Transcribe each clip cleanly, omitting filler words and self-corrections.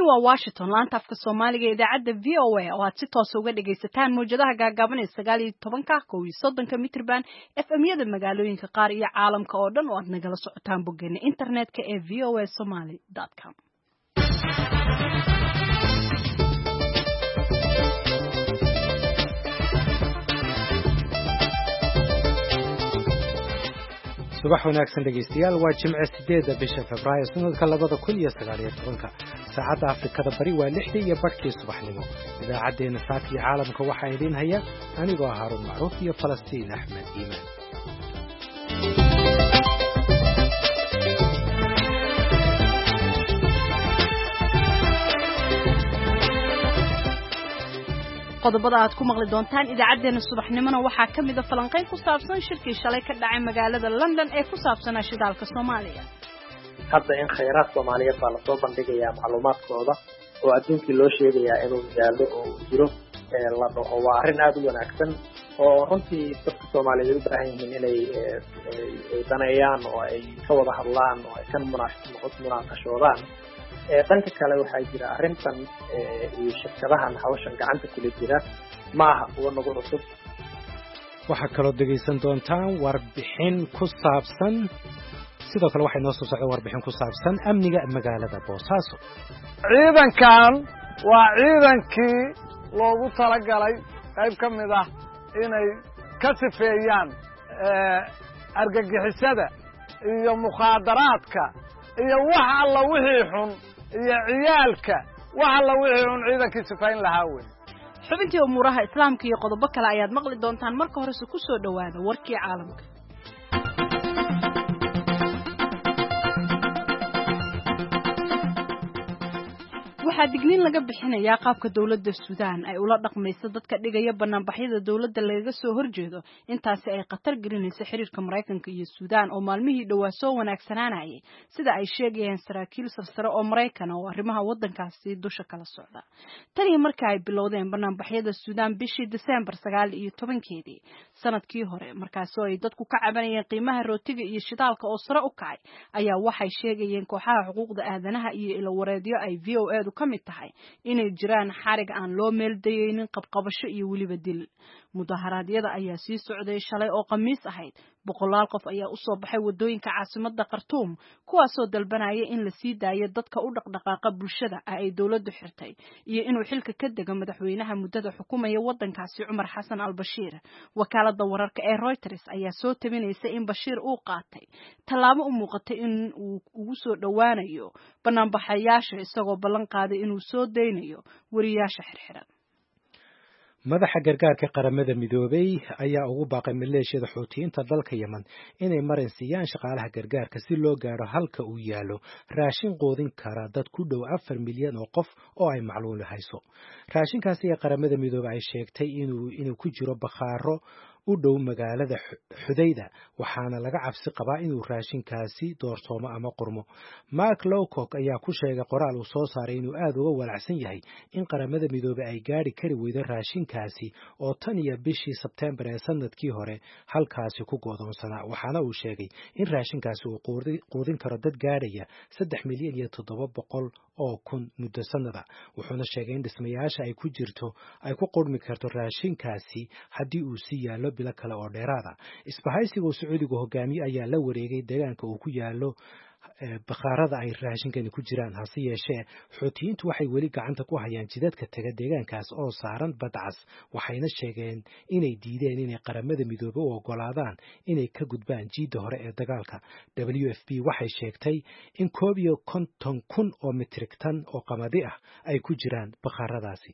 waa Washington laanta afka Soomaaliga ee idaacadda VOA oo aad si toos uga dhagaysataan muujadaha gaagaaban ee 19 mitirban FM-yada magaalooyinka qaar iyo caalamka oo dhan oo aad nagala socotaan boggeena internetka ee voasomali.com. subax wanaagsan dhegeystayaal waa Jimce 8 bisha Febraayo sanadka 2019 saacada Afrikada bari waa 6:00 subaxnimo idaacadeena saakii caalamka waxa idin haya anigoo Haarun Macruuf iyo Falastiin Axmed Iimaan qodobada aad ku maqli doontaan idaacadeena subaxnimona waxaa kamid ah falanqeyn ku saabsan shirkii shalay ka dhacay magaalada London ee ku saabsan shidaalka Soomaaliya. hadda in khayraad Soomaaliyeed baa la soo bandhigayaa macluumaadkooda oo adduunkii loo sheegayaa inuu yaalo oo jiro la dhaho waa arrin aad u wanaagsan oo runtii dadka Soomaaliyeed u baahan yihiin inay daneeyaan oo ay ka wada hadlaan oo ay kan munaaqashoodaan dhanka kale waxaa jira arrintan iyo shirkadahan hawshan gacanta kula jira maaha kuwa nagu cusub waxaa kaloo dhegaysan doontaan warbixin ku saabsan sidoo kale waxay noo soo socday warbixin ku saabsan amniga magaalada Boosaaso ciidankan waa ciidankii loogu talagalay qayb ka mid ah inay ka sifeeyaan argagixisada iyo mukhaadaraadka iyo wax alla wixii xun iyo ciyaalka wax alla wixii xun ciidankii sifayn lahaa weyn xubintii umuuraha islaamka iyo qodobo kale ayaad maqli doontaan marka hore ku soo dhawaada warkii caalamka waxaa digniin laga bixinayaa qaabka dawladda Suudaan ay ula dhaqmayso dadka dhigaya banaanbaxyada dawladda laga soo horjeedo intaasi ay qatar gelinayso xiriirka Mareykanka iyo Suudaan oo maalmihii dhawaa soo wanaagsanaanayay sida ay sheegayeen saraakiil sarsare oo Mareykan oo arrimaha wadankaasi dusha kala socda tani markii ay bilowdeen banaanbaxyada Suudaan bishii December 19 sanadkii hore markaas oo ay dadku ka cabanayeen qiimaha rootiga iyo shidaalka oo sare u kacay ayaa waxay sheegayeen kooxaha xuquuqda aadanaha iyo ilo wareedyo ay VOA kamid tahay inay jiraan xarig aan loo meel dayeynin qabqabasho iyo waliba dil mudaharaadyada ayaa sii socday shalay oo Khamiis ahayd boqolaal qof ayaa u soo baxay wadooyinka caasimadda Khartoum kuwaasoo dalbanaya in la sii daayo dadka u dhaqdhaqaaqa bulshada ay dawladdu xirtay iyo inuu xilka ka dego madaxweynaha muddada xukuumaya wadankaasi Umar Xasan al-Bashiir wakaalada wararka ee Reuters ayaa soo tabinaysa in Bashiir uu qaatay tallaabo u muuqatay in uu ugu soo dhawaanayo banaanbaxayaasha isagoo ballan qaaday inuu soo deynayo wariyaasha xirxiran madaxa gargaarka qaramada midoobay ayaa ugu baaqay maleeshiyada Xuutiyiinta dalka Yemen inay marin siiyaan shaqaalaha gargaarka si loo gaaro halka uu yaalo raashin qoodin kara dad ku dhow 4 milyan oo qof oo ay macluul hayso raashinkaasi ee qaramada midoobay ay sheegtay inuu ku jiro bakhaaro u dhow magaalada Xudayda waxaana laga cabsi qabaa inuu raashinkaasi doorsoomo ama qurmo Mark Lowcock ayaa ku sheegay qoraal uu soo saaray inuu aad uga walacsan yahay in qaramada midoobay ay gaari kari weydo raashinkaasi oo tan iyo bishii September ee sanadkii hore halkaasi ku go'doonsanaa waxaana uu sheegay in raashinkaasi uu quudin karo dad gaaraya 3 milyan iyo 700 oo kun muddo sanada wuxuuna sheegay in dhismayaasha ay ku jirto ay ku qudmi karto raashinkaasi haddii uu si yaalo bilo kale oo dheeraada isbahaysiga Sacuudiga hogaamiye ayaa la wareegay deegaanka uu ku yaalo bakhaarada ay raashinkani ku jiraan hase yeeshee Xuutiyiintu waxay weli gacanta ku hayaan jidadka taga deegaankaas oo saaran badcas waxayna sheegeen inay diideen inay qaramada midoobay u ogolaadaan inay ka gudbaan jiida hore ee dagaalka WFP waxay sheegtay in 51,000 oo metrik tan oo qamadi ah ay ku jiraan bakhaaradaasi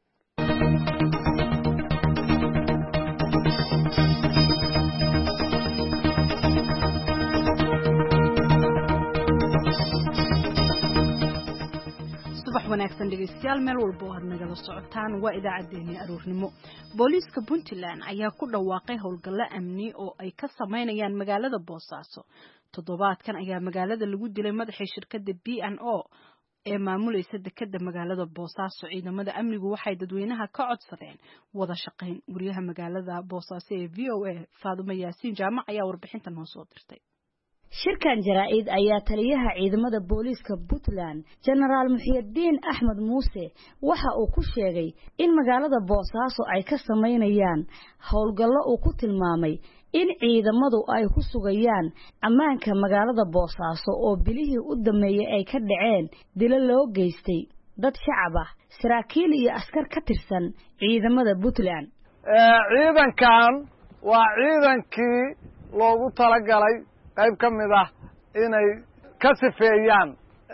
wanaagsan dhegeystayaal meel walba oo aad nagala socotaan waa idaacadeena aroornimo booliiska Puntland ayaa ku dhawaaqay howlgalo amni oo ay ka sameynayaan magaalada Boosaaso toddobaadkan ayaa magaalada lagu dilay madaxii shirkadda B&O ee maamulaysa dekedda magaalada Boosaaso ciidamada amnigu waxay dadweynaha ka codsadeen wada shaqayn wariyaha magaalada Boosaaso ee VOA Faadumo Yaasiin Jaamac ayaa warbixintan noo soo dirtay shirkan jaraa'id ayaa taliyaha ciidamada booliiska Puntland General Muxyidiin Axmed Muuse waxa uu ku sheegay in magaalada Boosaaso ay ka sameynayaan howlgallo uu ku tilmaamay in ciidamadu ay ku sugayaan ammaanka magaalada Boosaaso oo bilihii u dhameeyay ay ka dhaceen dilo loo geystay dad shacab ah saraakiil iyo askar ka tirsan ciidamada Puntland ciidankan waa ciidankii loogu talagalay qayb ka mid ah inay ka sifeeyaan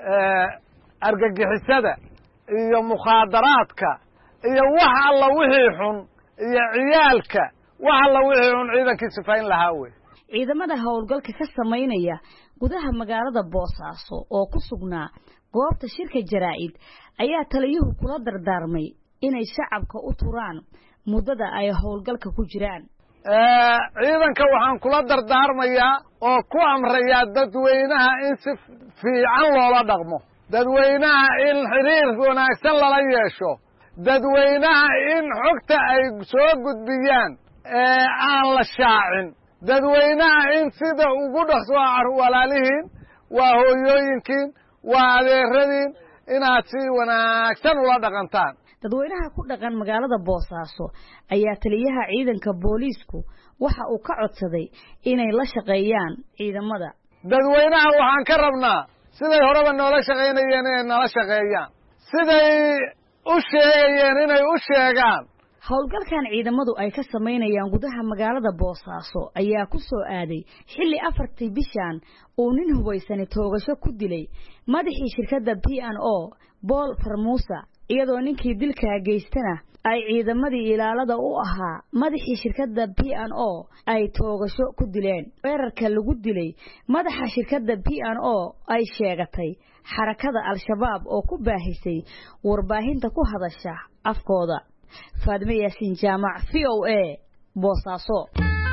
argagixisada iyo mukhaadaraadka iyo wax alla wixii xun iyo ciyaalka wax alla wixii xun ciidankii sifayn lahaa wey ciidamada howlgalka ka sameynaya gudaha magaalada Boosaaso oo ku sugnaa goobta shirka jaraa'id ayaa taliyuhu kula dardaarmay inay shacabka u turaan muddada ay howlgalka ku jiraan ciidanka waxaan kula dardaarmayaa oo ku amrayaa dadweynaha in si fiican loola dhaqmo dadweynaha in xiriir wanaagsan lala yeesho dadweynaha in xogta ay soo gudbiyaan aan la shaacin dadweynaha in sida ugu dhaqso walaalihiin waa hooyooyinkiin waa adeeradiin inaad si wanaagsan ula dhaqantaan dadweynaha ku dhaqan magaalada Boosaaso ayaa taliyaha ciidanka booliisku waxa uu ka codsaday inay la shaqeeyaan ciidamada dadweynaha waxaan ka rabnaa siday horeba noola shaqeynayeen inay nala shaqeeyaan siday u sheegayeen inay u sheegaan howlgalkan ciidamadu ay ka sameynayaan gudaha magaalada Boosaaso ayaa ku soo aaday xilli 4 bishan oo nin hubaysan toogasho ku dilay madaxii shirkadda P&O Paul Farmusa iyadoo ninkii dilka geystana ay ciidamadii ilaalada u ahaa madaxii shirkadda P&O ay toogasho ku dileen weerarka lagu dilay madaxa shirkadda P&O ay sheegatay xarakada al-shabaab oo ku baahisay warbaahinta ku hadasha afkooda Faadme Yaasin Jaamac VOA Boosaaso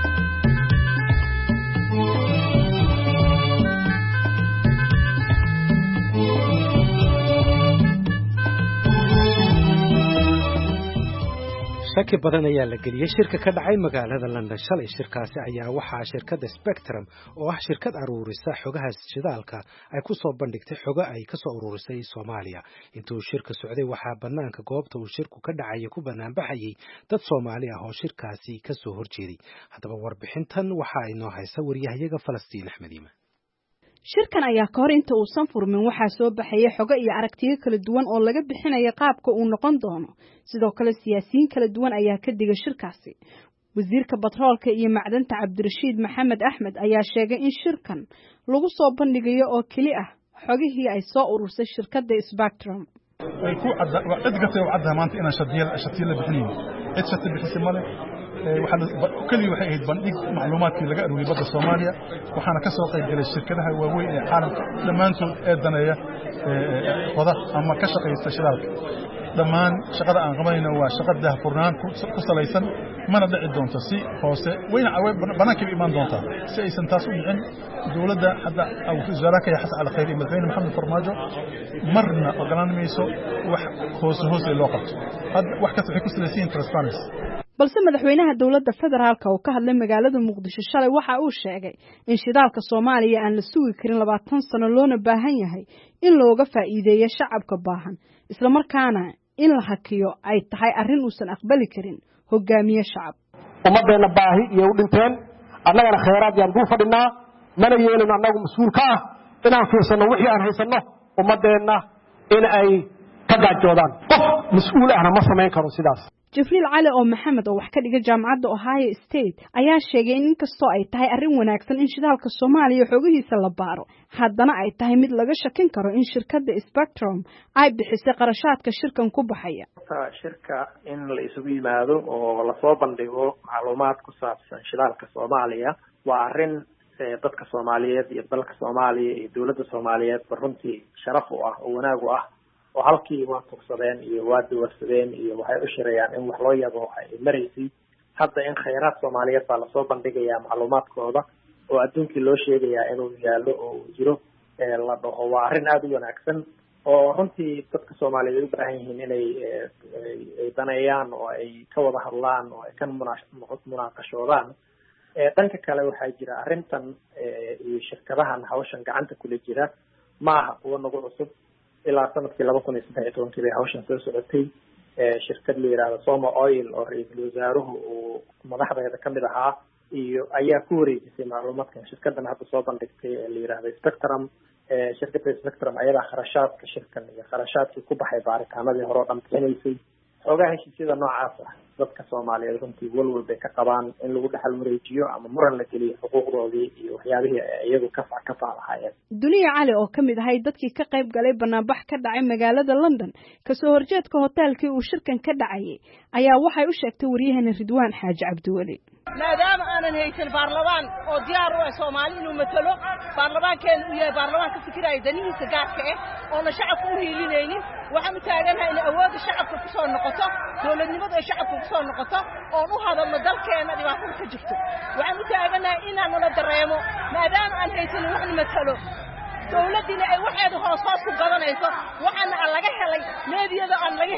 shaki badan ayaa la geliyay shirka ka dhacay magaalada London shalay shirkaasi ayaa waxaa shirkadda Spectrum oo ah shirkad aruurisa xogaha shidaalka ay ku soo bandhigtay xogo ay ka soo ururisay Soomaaliya intuu shirka socday waxaa banaanka goobta uu shirku ka dhacay ku banaanbaxayay dad Soomaali ah oo shirkaasi ka soo horjeeday haddaba warbixintan waxa ay noo haysaa wariyahayaga Falastiin Axmed Iimaan shirkan ayaa ka hor inta uusan furmin waxaa soo baxaya xogo iyo aragtiyo kala duwan oo laga bixinayo qaabka uu noqon doono sidoo kale siyaasiyiin kala duwan ayaa ka digay shirkaasi wasiirka batroolka iyo macdanta Cabdirashiid Maxamed Axmed ayaa sheegay in shirkan lagu soo bandhigayo oo kali ah xogihii ay soo urursay shirkadda Spectrum ay ku cid gatay oo cadda maanta inaan shatiyo la bixinayo cid shati bixisay male kaliya waxay ahayd bandhig macluumaadkii laga aruuriyay badda Soomaaliya waxaana ka soo qayb galay shirkadaha waaweyn ee caalamka dhammaantood ee daneeya wada ama ka shaqeysta shidaalka dhammaan shaqada aan qabanayno waa shaqada furnaan ku salaysan mana dhici doonto si hoose wayna banaanka imaan doontaa si aysan taas u dhicin dawladda hadda wasaaraka ya xasan al-khayri madaxweyne maxamed farmaajo marna ogolaan mayso wax hoose loo qabto hadda wax kasta waxay ku salaysan transparency balse madaxweynaha dawladda federaalka oo ka hadlay magaalada Muqdisho shalay waxa uu sheegay in shidaalka Soomaaliya aan la sugi karin 20 sano loona baahan yahay in looga faa'iideeyo shacabka baahan isla markaana in la hakiyo ay tahay arrin uusan aqbali karin hogaamiye shacab ummadeena baahi iyo u dhinteen annagana khayraad yaan dul fadhinaa mana yeelin annagu mas'uul ka ah inaan fiirsano wixii aan haysano ummadeena in ay ka gaajoodaan qof mas'uul ahna ma samayn karo sidaas Jibriil Cali oo Maxamed oo wax ka dhiga jaamacadda Ohio State ayaa sheegay in kastoo ay tahay arrin wanaagsan in shidaalka Soomaaliya xogihiisa la baaro haddana ay tahay mid laga shakin karo in shirkadda Spectrum ay bixisay qarashaadka shirkan ku baxaya shirka in la isugu yimaado oo la soo bandhigo macluumaad ku saabsan shidaalka Soomaaliya waa arrin dadka Soomaaliyeed iyo dalka Soomaaliya iyo dawladda Soomaaliyeed runtii sharaf u ah oo wanaag u ah oo halkii waa tugsadeen iyo waa duwarsadeen iyo waxay u shirayaan in wax loo yabo ay mareysay hadda in khayraad Soomaaliyeed baa la soo bandhigayaa macluumaadkooda oo adduunkii loo sheegayaa inuu yaalo oo jiro la dhaho waa arrin aad u wanaagsan oo runtii dadka Soomaaliyeed u baahan yihiin inay daneeyaan oo ay ka wada hadlaan oo ay ka munaaqashoodaan dhanka kale waxaa jira arrintan iyo shirkadahan hawshan gacanta kula jira ma aha kuwa nagu cusub ilaa sanadkii 2013 bay hawshan soo socotay shirkad la yiraahdo Soma Oil oo ra'iisul wasaaruhu uu madaxdeeda kamid ahaa iyo ayaa ku wareejisay macluumaadkan shirkadan hadda soo bandhigtay la yiraahdo Spectrum shirkadda Spectrum ayadaa kharashaadka shirkan iyo kharashaadkii ku baxay baaritaanadii hore oo dhan bixinaysay xoogaa heshiisyada noocaas ah dadka Soomaaliyeed runtii walwal bay ka qabaan in lagu dhaxal wareejiyo ama muran la geliyo xuquuqdoodii iyo waxyaabihii iyagu ka faalahaayeen. Duniya Cali oo kamid ahay dadkii ka qayb galay banaanbax ka dhacay magaalada London kasoo horjeedka hoteelkii uu shirkan ka dhacay ayaa waxay u sheegtay wariyahana Ridwaan Xaaji Cabdiwali maadaama aanan haysan baarlamaan oo diyaar u ah Soomaali inuu matalo baarlamaankeenu uu yahay baarlamaan ka fikiraya danihiisa gaarka ah oo na shacabku u hiilinaynin waxaan u taaganahay in awoodda shacabka ku soo noqoto dawladnimada ay shacabka ku soo noqoto oo u hadalno dalkeena dhibaato ka jirto waxaan u taaganahay inaan nala dareemo maadaama aan haysan wax matalo dawladina ay waxeeda hoos ku gadanayso waxaana laga helay meediyada aan laga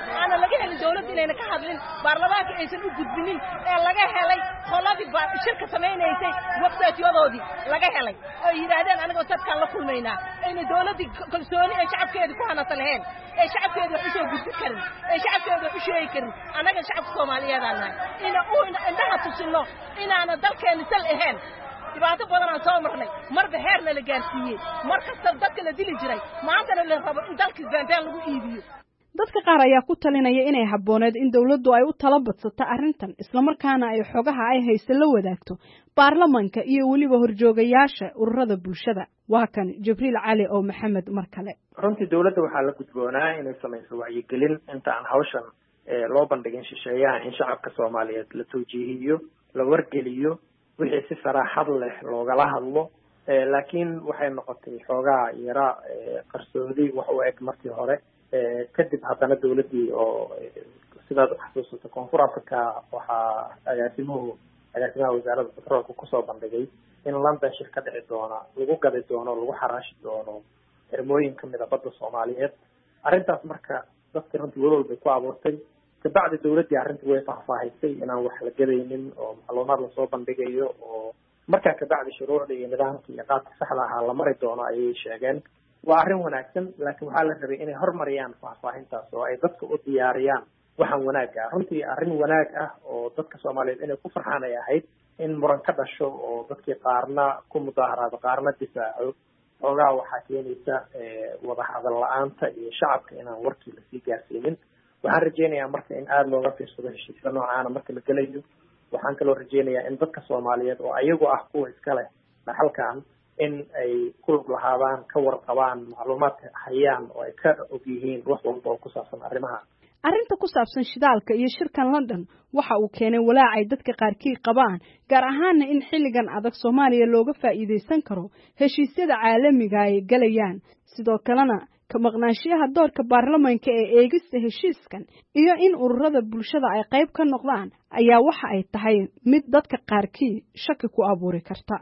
helin dawladda inayna ka hadlin baarlamaanka aysan u gudbinin ee laga helay qoladii shirka sameeynayay waqtiyadoodii laga helay oo yiraahdeen aniga dadkan la kulmaynaa in dawladda kalsooni ay shacabkeeda ku hanata lahayn ee shacabkeeda wax soo gudbi karin ee shacabkeeda wax sheegi karin anaga shacabka Soomaaliyeed aan indhaha tusino inaana dalkeena sal ahayn dhibaato badan aan soo marnay marba heerna la gaarsiiyay markasta dadka la dili jiray maantana la rabo in dalka baantaan lagu iibiyo dadka qaar ayaa ku talinaya inay habooneed in dawladdu ay u talabadsato arrintan isla markaana ay xogaha ay haysan la wadaagto baarlamaanka iyo waliba horjoogayaasha ururada bulshada waa kan Jibriil Cali oo Maxamed markale runtii dawladda waxaa la gudboonaa inay samayso wacyigelin inta aan hawshan loo bandhigin shisheeyaha in shacabka Soomaaliyeed la tawjiihiyo la wargeliyo wixii si saraaxad leh loogala hadlo laakiin waxay noqotay xoogaa yara qarsoodi wax u eg markii hore kadib haddana dawladdii oo sidaad xasuusato Koonfur Afrika waxaa agaasimaha wasaaradda petroolka kusoo bandhigay in London shirka dhici doona lagu gadi doono lagu xaraashi doono xirmooyin kamid ah badda Soomaaliyeed arrintaas marka dadka runtii walwal bay ku abuurtay kabacdi dawladdii arrintii way faahfaahisay inaan wax la gadaynin oo macluumaad la soo bandhigayo oo markaa kabacdi shuruucda iyo nidaamka iyo qaabka saxda ahaa la mari doono ayay sheegeen waa arrin wanaagsan laakiin waxaa la rabay inay hormariyaan faahfaahintaas oo ay dadka u diyaariyaan waxaan wanaag ah runtii arrin wanaag ah oo dadka Soomaaliyeed inay ku farxaan ay ahayd in muran ka dhasho oo dadkii qaarna ku mudaaharaado qaarna difaaco xoogaa waxaa keenaysa wada hadal la'aanta iyo shacabka inaan warkii lasii gaarsiinin waxaan rajeynayaa marka in aad looga fiirsado heshiiska noocaana marka la gelayo waxaan kaloo rajeynayaa in dadka Soomaaliyeed oo ayagu ah kuwa iska leh dhaxalkan in ay ku lug lahaadaan ka warqabaan macluumaadka hayaan oo ay ka og yihiin wax walba oo ku saabsan arrimaha arrinta ku saabsan shidaalka iyo shirkan London waxa uu keenay walaac ay dadka qaarkii qabaan gaar ahaanna in xilligan adag Soomaaliya looga faa'iideysan karo heshiisyada caalamiga ay galayaan sidoo kalena ka maqnaanshiyaha doorka baarlamaanka ee eegista heshiiskan iyo in ururada bulshada ay qayb ka noqdaan ayaa waxa ay tahay mid dadka qaarkii shaki ku abuuri karta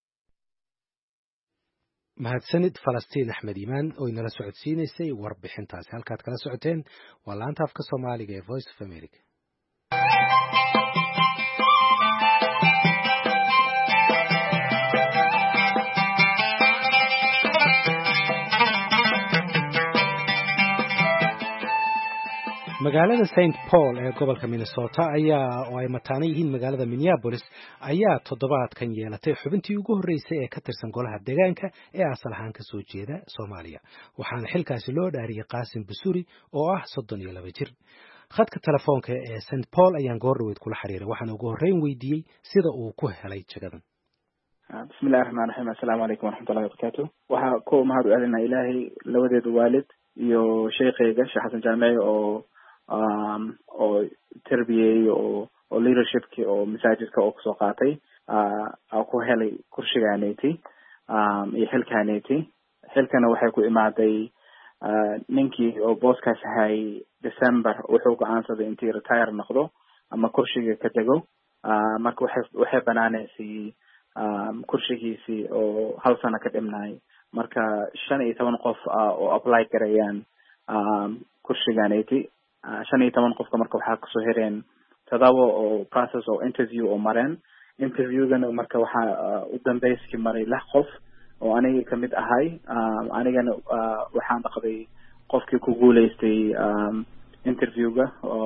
mahadsanid Falastiin Axmed Iimaan oo inala socodsiinaysay warbixintaasi halkaad kala socoteen waa laanta afka Soomaaliga ee Voice of America magaalada St Paul ee gobolka Minnesota oo ay mataana yihiin magaalada Minneapolis ayaa toddobaadkan yeelatay xubintii ugu horeysay ee ka tirsan golaha deegaanka ee asal ahaan ka soo jeeda Soomaaliya waxaana xilkaasi loo dhaariyay Qaasim Busuri oo ah 32 jir khadka telefoonka ee St Paul ayaan goordhaweyd kula xiriiray waxaan ugu horeyn weydiiyey sida uu ku helay jagadan bismillaahir rahmaanir rahiim assalaamu alaykum waraxmatullaahi wabarakaatuh waxa ku mahad u celinaa Ilaahay labadeeda waalid iyo sheekayga Sheekh Xasan Jaamici oo tarbiyay oo leadershipki oo masaajidka oo kusoo qaatay ku helay kursigaaneyti iyo xilkana waxay ku imaaday ninkii oo booskaas ahay December wuxuu go'aansaday intii retire noqdo ama kursiga ka tago marka waxay banaanaysay kursigiisii oo hal sano ka dhimnay marka 15 qof oo apply garayaan kursigaaneyti 15 qofka marka waxaa kasoo hereen 7 oo process oo interview oo mareen interviewgana marka waxaa u dambeyskii maray 6 qof oo aniga kamid ahay anigana waxaan dhaqday qofkii ku guuleystay interviewga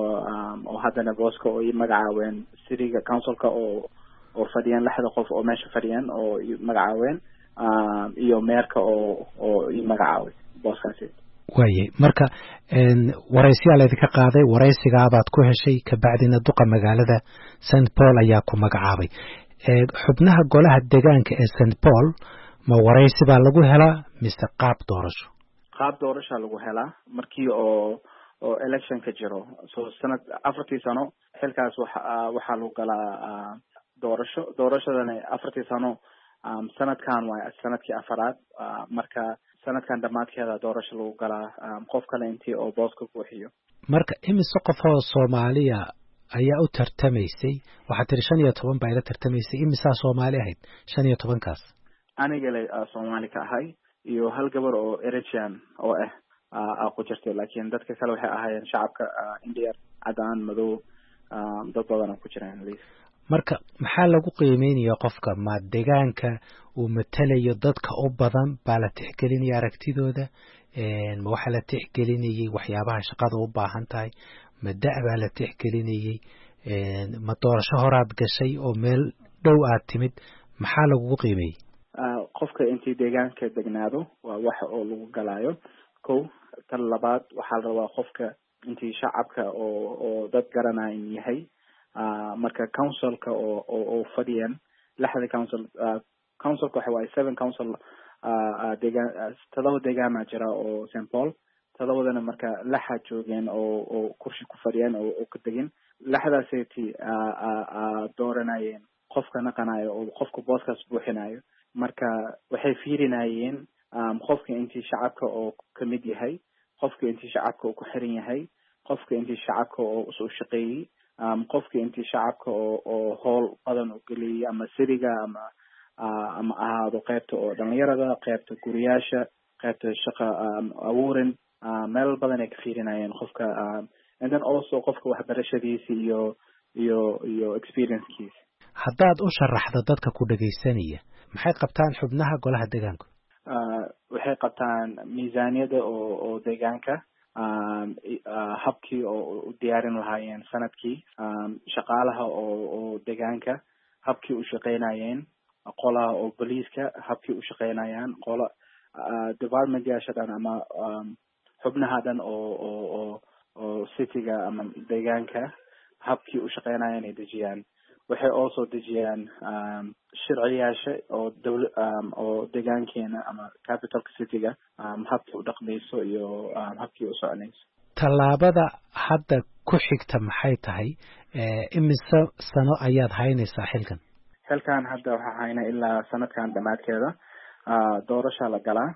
oo haddana booska oo ii magacaaween cityga councilka oo fadhiyaan 6 qof oo meesha fadhiyaan oo ii magacaaween iyo meerka oo ii magacaaway booskaasi waaye marka waraysiyaal idinka qaaday waraysigaabaad ku heshay kabacdina duqa magaalada St Paul ayaa ku magacaabay xubnaha golaha deegaanka ee St Paul ma waraysi baa lagu helaa mise qaab doorasho lagu helaa markii oo election ka jiro sanad 4 sano xilkaas waxa lagu galaa doorashadana 4 sano sanadkan waa sanadkii 4aad marka sanadkan dhamaadkeeda doorasho lagu galaa qof kale intii oo booska ku xiyo marka imise qof oo Soomaaliya ayaa u tartamaysay waxa tiri 15 baa ila tartamaysay imisa Soomaali ahayd 15 kaas aniga le Soomaali ka ahay iyo hal gabar oo Eritrean oo ku jirtay laakiin dadka kale waxay ahaayeen shacabka India cadaan madow dad badan ku jiraan marka maxaa lagu qiimeeyaa qofka ma deegaanka uu matalayo dadka u badan baa la tixgelinaya aragtidooda ma waxa la tixgelinayay waxyaabaha shaqada u baahan tahay ma baa la tixgelinayay ma doorasho horaad gashay oo meel dhow aad timid maxaa lagu qiimeeyay qofka intii deegaanka degnaado waa wax oo lagu galaayo tan labaad waxaa la rabaa qofka intii shacabka oo dad garanaayan yahay marka councilka oo fadhiyaan 6 councilka waxa waaye 7 council deegaan 7 deegaan jira oo St Paul 7dana marka 6 joogeen oo kursi ku fadhiyaan oo ka degin 6daaseti dooranayeen qofka naqanayo oo qofka booskaas buuxinayo marka waxay fiirinayeen qofka intii shacabka oo kamid yahay qofka intii shacabka oo ku xiran yahay qofka intii shacabka oo soo shaqeeyay qofka intii shacabka oo hool badan u galiyay ama siriga ama ahaado qaybta oo dhalinyarada qaybta guriyaasha qaybta shaqa abuurin meel badan ay ka fiirinayeen qofka and then also qofka waxbarashadiisa iyo experiencekiisa haddaad u sharaxdo dadka ku dhageysanaya maxay qabtaan xubnaha golaha deegaanka waxay qabtaan miisaaniyada oo deegaanka habkii oo u diyaarin lahaayeen sanadkii shaqaalaha oo deegaanka habkii u shaqeynayeen qolaha oo booliiska habkii u shaqeynayaan qola department yaashadan ama xubnaha dhan oo cityga ama deegaanka habkii u shaqeynayaan ay dejiyaan waxay also dejiyaan sharciyaasha oo deegaankeena ama capitalka cityga habkii u dhaqmayso iyo habkii u soconayso tallaabada hadda ku xigta maxay tahay imise sano ayaad haynaysaa xilkan hadda waxaa hayna ilaa sanadkan dhamaadkeeda doorasha la galaa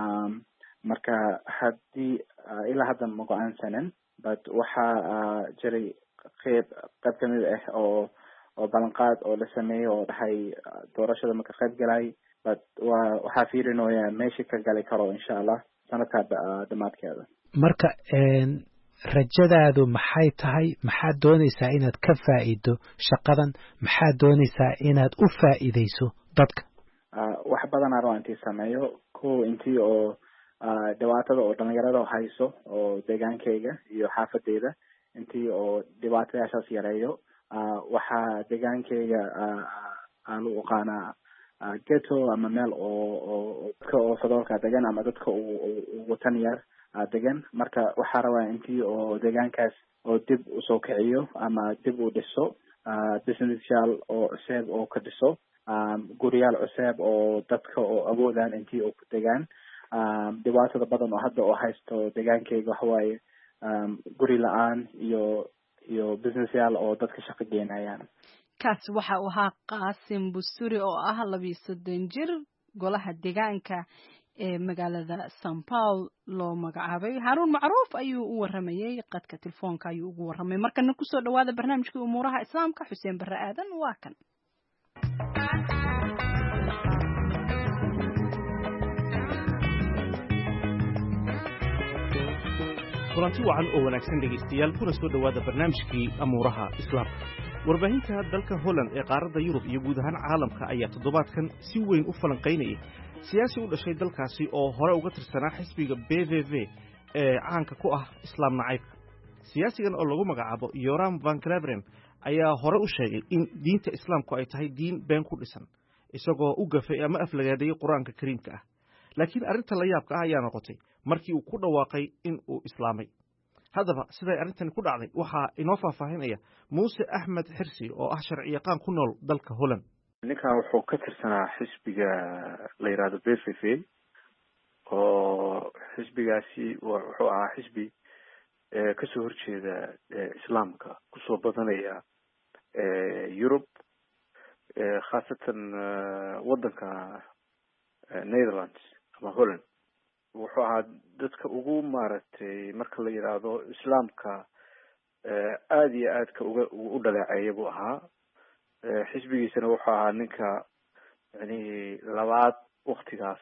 marka haddii ilaa hadda ma go-aansanin but waxaa jiray qayb kamid oo ballanqaad oo la sameeyay oo dhahay doorashada ma ka qayb galay but waxaa fiirinooya meeshii ka gali karo insha Allah sanadka dhamaadkeeda marka rajadaadu maxay tahay maxaad doonaysaa inaad ka faa'iido shaqadan maxaad doonaysaa inaad u faa'iideyso dadka wax badan aan intii sameeyo intii oo dhibaatada oo dhalinyarada hayso oo deegaankayga iyo xaafadeyda intii oo dhibaatadaas yareeyo waxaa deegaankayga aan u aqaanaa ghetto ama meel oo dadka oo fadolka degan ama dadka watan yar degan marka waxaa rabaa intii oo deegaankaas oo dib usoo kiciyo ama dib u dhiso businessyaal oo cusub oo ka dhiso guriyaal cusub oo dadka oo awoodaan intii oo ku degaan dhibaatada badan oo hadda oo haysto deegaankayga waxa waaye guri la-aan iyo businessyaal oo dadka shaqo geynayaan kaasi waxa uu ahaa Qaasim Busuri oo ah 23 jir golaha deegaanka ee magaalada São Paulo loo magacaabay Haruun Macruuf ayuu u waramayay qadka telefoonka ayuu ugu waramay markana ku soo dhawaada barnaamijka umuuraha islaamka Xuseen Barre Aadan waa kan kulanti wacan oo wanaagsan dhegeystayaal kuna soo dhawaada barnaamijkii amuuraha islaamka warbaahinta dalka Holland ee qaaradda Yurub iyo guud ahaan caalamka ayaa toddobaadkan si weyn u falanqaynayay siyaasi u dhashay dalkaasi oo hore uga tirsanaa xisbiga BVV ee caanka ku ah islaam nacaybka. siyaasigan oo lagu magacaabo Joram van Claveren ayaa hore u sheegay in diinta islaamku ay tahay diin been ku dhisan isagoo u gafay ama aflagaaday quraanka kariimka ah. laakiin arrinta la yaabka ah ayaa noqotay markii uu ku dhawaaqay in uu islaamay. haddaba siday arrintan ku dhacday waxaa inoo faahfaahinaya Muuse Axmed Xirsi oo ah sharciyaqaan ku nool dalka Holland. ninkan wuxuu ka tirsanaa xisbiga la yiraahdo BVV oo xisbigaasi wuxuu ahaa xisbi ka soo horjeeda islaamka kusoo badanaya Yurub khaasatan wadanka Netherlands ama Holland. wuxuu ahaa dadka ugu maaragtay marka la yiraahdo islaamka aad iyo aadka u dhaleeceeya buu ahaa. xisbigiisana wuxuu ahaa ninka yani labaad waqtigaas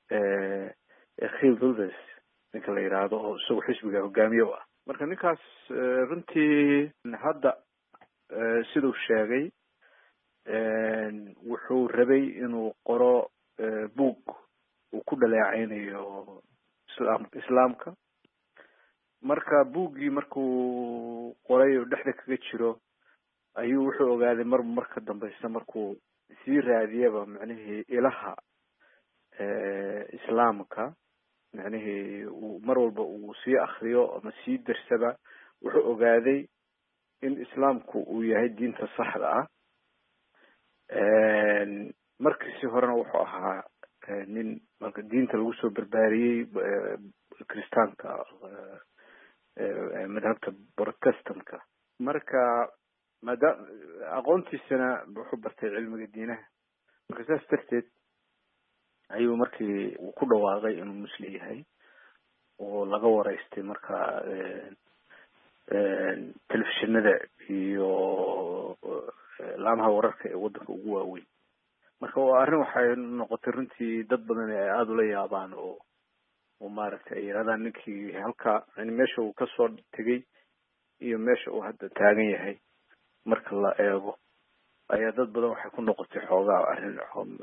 Geert Wilders ninka la yiraahdo oo isagu xisbiga hogaamiye u ah. marka ninkaas runtii hadda siduu sheegay wuxuu rabay inuu qoro buug uu ku dhaleeceynayo islaamka. marka buuggii markuu qoray oo dhexda kaga jiro ayuu wuxuu ogaaday marka dambaysa markuu sii raadiyaba macnihii ilaha islaamka macnihii mar walba uu sii akhriyo ama sii darsaba wuxuu ogaaday in islaamku uu yahay diinta saxda ah. markiisi horena wuxuu ahaa nin marka diinta lagu soo barbaariyey kristaanka madhabta protestantka. marka aqoontiisana wuxuu bartay cilmiga diinaha. marka saas darteed ayuu markii uu ku dhawaaqay inuu muslim yahay oo laga waraystay marka telefishinada iyo laamaha wararka ee wadanka ugu waaweyn. marka waa arrin waxay noqotay runtii dad badan ay aada ula yaabaan oo maaragtay ay yidhahdaan ninkii halka yani meesha uu kasoo tegay iyo meesha uu hadda taagan yahay marka la eego ayaa dad badan waxay ku noqotay xoogaa arrin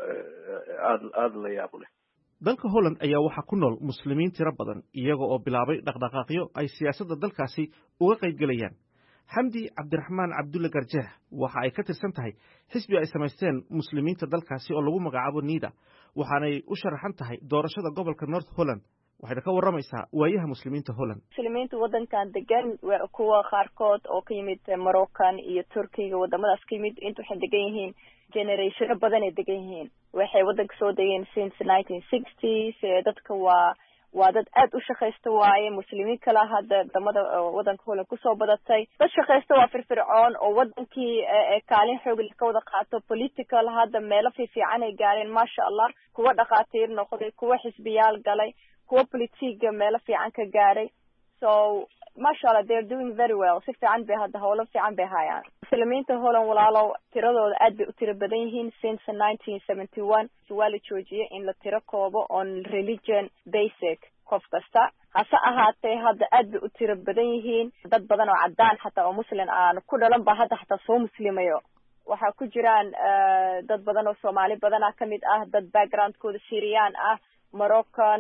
aada la yaab leh. dalka Holland ayaa waxaa ku nool muslimiin tiro badan iyaga oo bilaabay dhaqdhaqaaqyo ay siyaasadda dalkaasi uga qayb galayaan. Xamdi Cabdiraxmaan Cabdulle Garjeex waxa ay ka tirsan tahay xisbi ay samaysteen muslimiinta dalkaasi oo lagu magacaabo NIDA waxaanay u sharaxan tahay doorashada gobolka North Holland. waxayna ka waramaysaa waayaha muslimiinta Holland. muslimiinta wadankan degan kuwa qaarkood oo ka yimid Moroccan iyo Turkiga wadamadaas ka yimid inta waxay degan yihiin generation badan ay degan yihiin. waxay wadanka soo degeen since 1960s. dadka waa dad aad u shaqeysta waaye muslimiin kala hadda wadamada wadanka Holland ku soo badatay. dad shaqeysta waa firfircoon oo wadankii kaalin xoog leh ka wada qaato political hadda meelo fiican ay gaareen maasha Allah. kuwa dhaqaatiir noqday kuwa xisbiyaal galay kuwa politiga meelo fiican ka gaaray. so maasha Allah they're doing very well. si fiican bay hadda howlo fiican bay hayaan. muslimiinta Holland walaalo tiradooda aad bay u tiro badan yihiin since 1971. waa la joojiyay in la tiro koobo on religion basic qof kasta. hase ahaatee hadda aad bay u tiro badan yihiin. dad badan oo cadaan xataa oo muslim aan ku dhalan ba hadda xataa soo muslimayo. waxaa ku jiraan dad badan oo Soomaali badan kamid ah. dad backgroundkooda Syrian ah Moroccan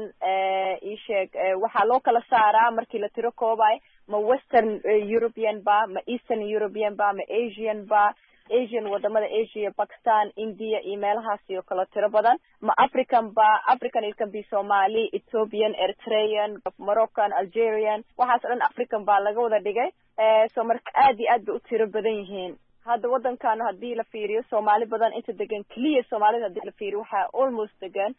waxaa loo kala saaraa markii la tiro koobay ma Western European ba ma Eastern European ba ma Asian ba. Asian wadamada Asia Pakistan India iyo meelahaas iyo kala tiro badan ma African ba. African it can be Somali Ethiopian Eritrean Moroccan Algerian waxaas dhan African ba laga wada dhigay. so marka aad iyo aad bay u tiro badan yihiin. hadda wadankan hadii la fiiriyo Soomaali badan inta degan kaliya Soomaalida hadii la fiiriyo waxaa almost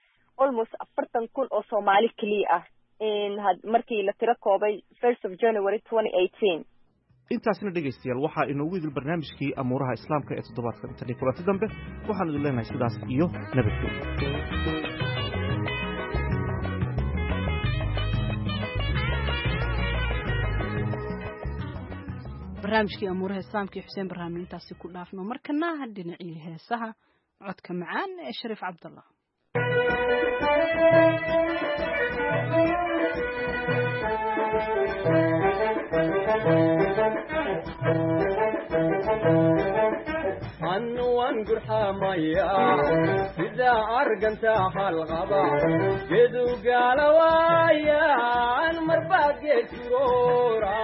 40,000 oo Soomaali kaliya ah in markii la tiro koobay 1st of January 2018. intaasna dhegeystayaal waxaa inoogu idil barnaamijkii amuuraha islaamka ee toddobaadkan. tan iyo kulanti dambe waxaan idin leenahay sidaas iyo nabadgelyo. barnaamijkii amuuraha islaamka iyo Xuseen Barnaamij intaasi ku dhaafno markana dhinacii heesaha codka macaan ee Shariif Cabdallah. قرحميا إذا أرجنت حلقبا جدو قال ويا عن مرباق سرورا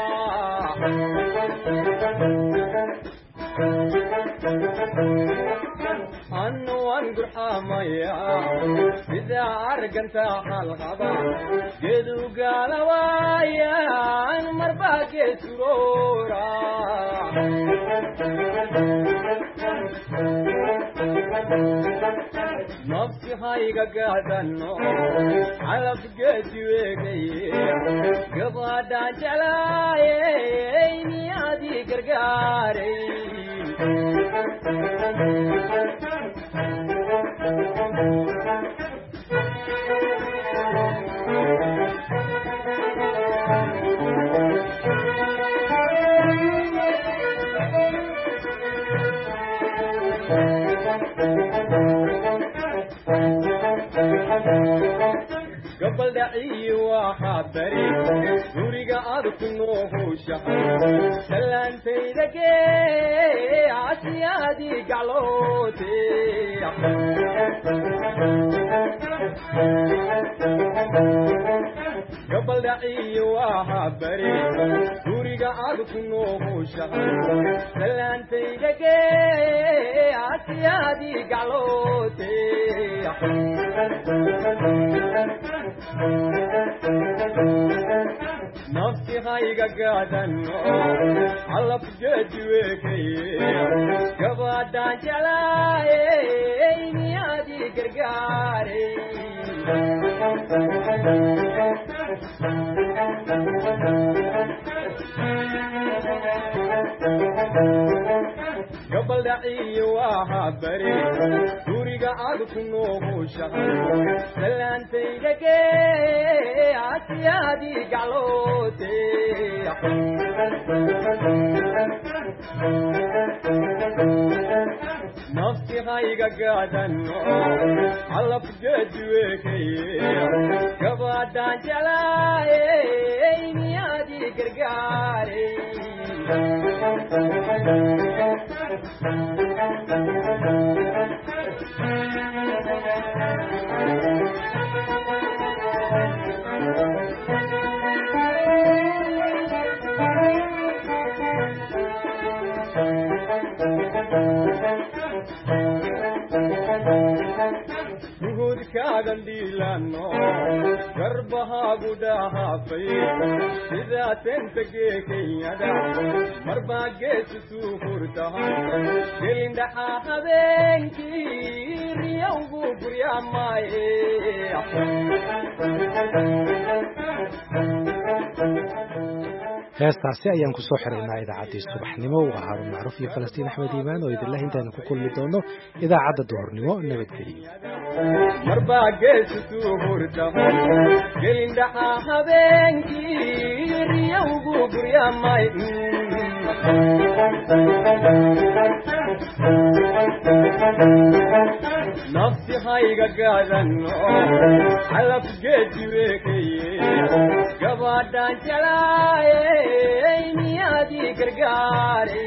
أنو قرحميا إذا أرجنت حلقبا جدو قال ويا عن مرباق سرورا نفسي هايقا قادنو على فقاتي ويقي قضادا جلايين يادي قرقاري قبل دعي وحبري نوريك أرك نوه شهر سلانتي لكي عسيادي قعلوتي قبل دعي وحبري نوريك أرك نوه شهر سلانتي لكي عسيادي قعلوتي نفسي هايقا قادنو على فجاجي ويكي قبادان جلايين يادي قرقاري قبل دعي وحبري دوريك أدك نوه شهر سلانتي لكي عسيادي قعلوتي نفسي هايقا قادنو على فجاجي ويكي قبادان جلايين يادي قرقاري كاغن ديلانو قربها قداها في إذا تنتقي كيادا مربا قيس سوفرتها قلن دحاها بينكي ريوغو بريا ماي heestaasi ayaan ku soo xiraynaa idaacaddii subaxnimo waa Haarun Macruuf iyo Falastiin Axmed Iimaan oo idinla intaanu ku kulmi doono idaacadda duhurnimo nabadgelyo marba geesu hurtaho gelindaha habeenkii riyowgu guryamay nafsi hayga gaadano calaf geedi weekaye gabadhaan jalaayey miyaadii gargaaray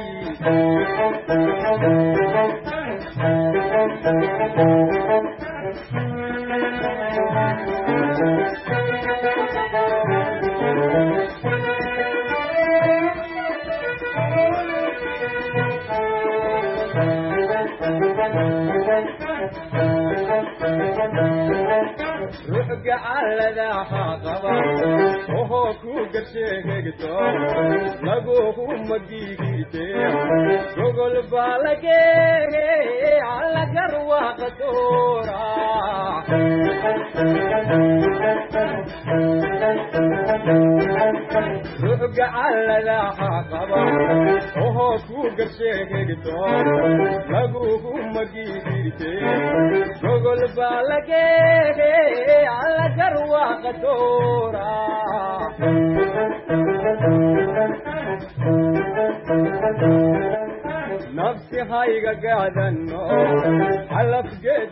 روحك على ذا حقبا وهو كوكر شيكتو لقوه مديكيتي قول بالكي على قروة قطورة روحك على ذا حقبا وهو كوكر شيكتو لقوه مديكيتي قول بالكي على قروة قطورة نفسي هايقا قادنو على فقد